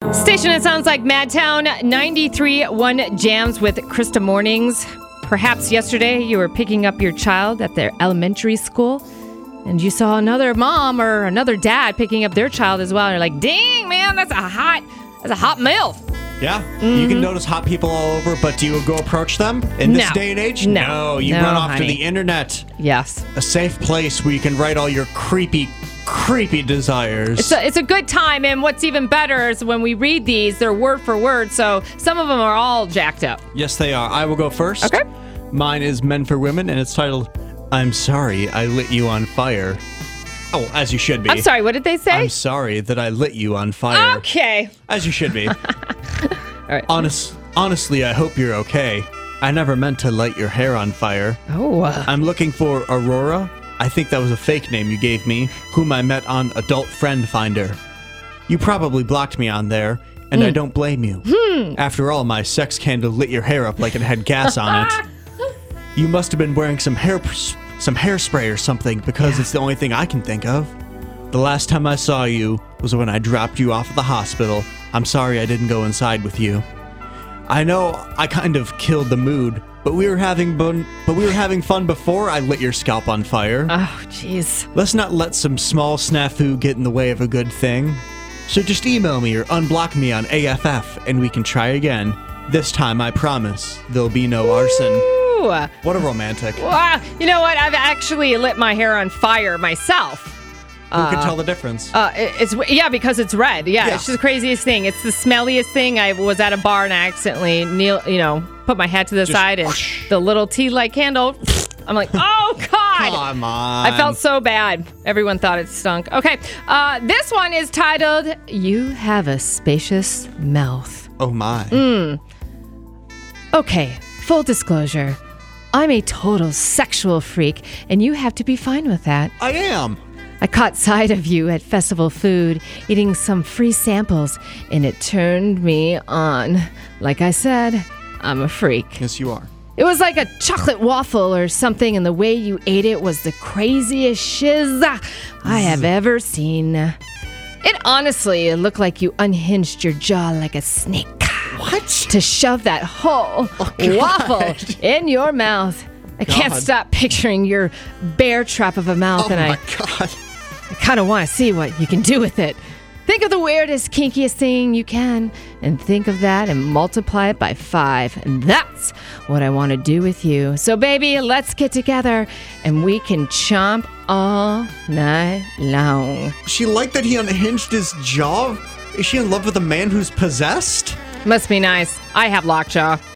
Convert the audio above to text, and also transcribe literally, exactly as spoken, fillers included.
Station, it sounds like Madtown ninety-three point one jams with Krista Mornings. Perhaps yesterday you were picking up your child at their elementary school and you saw another mom or another dad picking up their child as well. And you're like, dang, man, that's a hot, that's a hot MILF. Yeah, mm-hmm. You can notice hot people all over, but do you go approach them in this no. day and age? No, no you no, run off honey. to the internet. Yes. A safe place where you can write all your creepy, creepy desires. It's a, it's a good time, and what's even better is when we read these, they're word for word, so some of them are all jacked up. Yes, they are. I will go first. Okay. Mine is Men for Women, and it's titled, I'm Sorry I Lit You on Fire. Oh, as you should be. I'm sorry, what did they say? I'm sorry that I lit you on fire. Okay. As you should be. All right. Honest, honestly, I hope you're okay. I never meant to light your hair on fire. Oh. Uh, I'm looking for Aurora. I think that was a fake name you gave me, whom I met on Adult Friend Finder. You probably blocked me on there, and mm. I don't blame you. Hmm. After all, my sex candle lit your hair up like it had gas on it. You must have been wearing some hair, some hairspray or something, because yeah. it's the only thing I can think of. The last time I saw you was when I dropped you off at the hospital. I'm sorry I didn't go inside with you. I know I kind of killed the mood, but we were having bun- but we were having fun before I lit your scalp on fire. Oh, jeez. Let's not let some small snafu get in the way of a good thing. So just email me or unblock me on A F F, and we can try again. This time, I promise, there'll be no arson. Ooh. What a romantic. Well, you know what? I've actually lit my hair on fire myself. Who uh, can tell the difference? Uh, it, it's yeah, because it's red. Yeah, yeah, it's just the craziest thing. It's the smelliest thing. I was at a bar and I accidentally, kneel, you know, put my hat to the just side and whoosh. The little tea light candle. I'm like, oh God! Come on! I felt so bad. Everyone thought it stunk. Okay, uh, this one is titled "You Have a Spacious Mouth." Oh my. Mm. Okay, full disclosure. I'm a total sexual freak, and you have to be fine with that. I am. I caught sight of you at festival food, eating some free samples, and it turned me on. Like I said, I'm a freak. Yes, you are. It was like a chocolate waffle or something, and the way you ate it was the craziest shiz I have ever seen. It honestly looked like you unhinged your jaw like a snake. What? To shove that whole oh, waffle in your mouth. I God. can't stop picturing your bear trap of a mouth, oh and my I, God. I kind of want to see what you can do with it. Think of the weirdest, kinkiest thing you can, and think of that and multiply it by five. And that's what I want to do with you. So, baby, let's get together, and we can chomp all night long. She liked that he unhinged his jaw? Is she in love with a man who's possessed? Must be nice. I have lockjaw.